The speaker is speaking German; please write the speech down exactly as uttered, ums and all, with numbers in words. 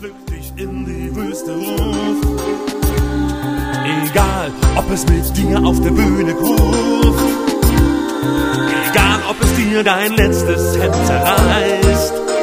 Glück dich in die Wüste ruft. Egal, ob es mit dir auf der Bühne gruft, egal, ob es dir dein letztes Hemd zerreißt.